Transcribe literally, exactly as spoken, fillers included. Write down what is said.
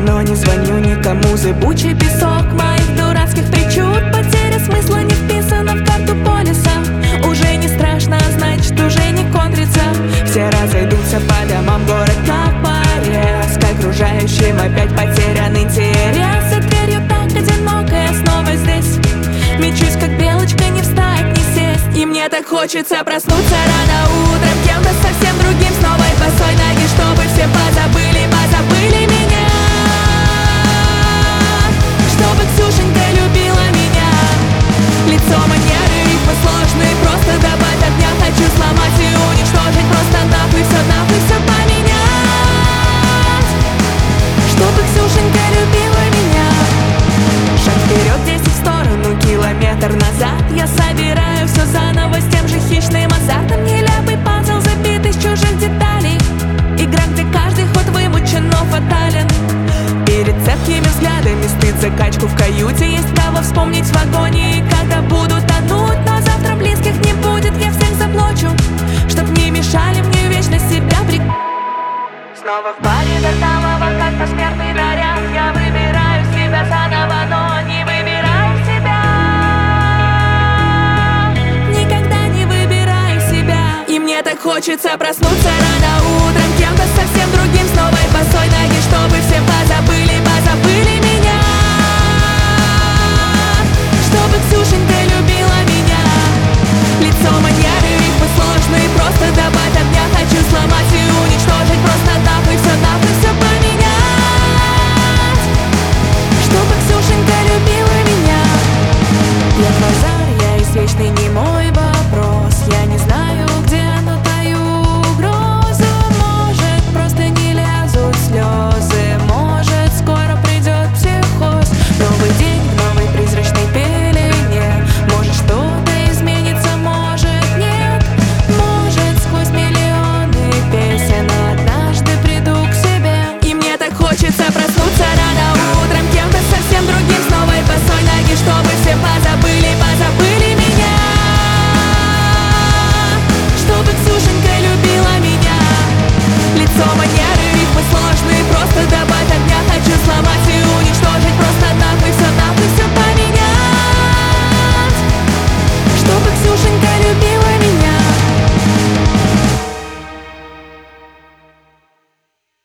но не звоню никому. Зыбучий песок моих дурацких причуд, потеря смысла не вписана в карту полиса. Уже не страшно, значит уже не контрится. Все разойдутся по домам, город как порез. К окружающим опять потерян интерес. За дверью так одиноко, я снова здесь. Мечусь как белочка, не встать, не сесть. И мне так хочется проснуться рано утром кем-то совсем другим, с новой босой ноги, чтобы все позабыли, позабыли меня. Чтобы Ксюшенька любила меня. Лицо, манеры, рифмы сложные, просто добавь огня. Хочу сломать и уничтожить, просто нахуй все, нахуй все поменять. Чтобы Ксюшенька любила меня. Шаг вперед, десять в сторону, километр назад. Я собираю все заново с тем же хищным азартом. Нелепый пазл, забитый из чужих деталей. Игра, где каждый ход вымучен, но фатален. Перед цепкими взглядами стыд за качку в каюте. Есть право вспомнить в вагоне, и когда буду тонуть. Но завтра близких не будет, я всех заплачу, чтоб не мешали мне вечно себя при... Снова в паре до самого, как посмертный наряд. Я выбираю себя заново, но не выбираю себя. Никогда не выбираю себя. И мне так хочется проснуться рано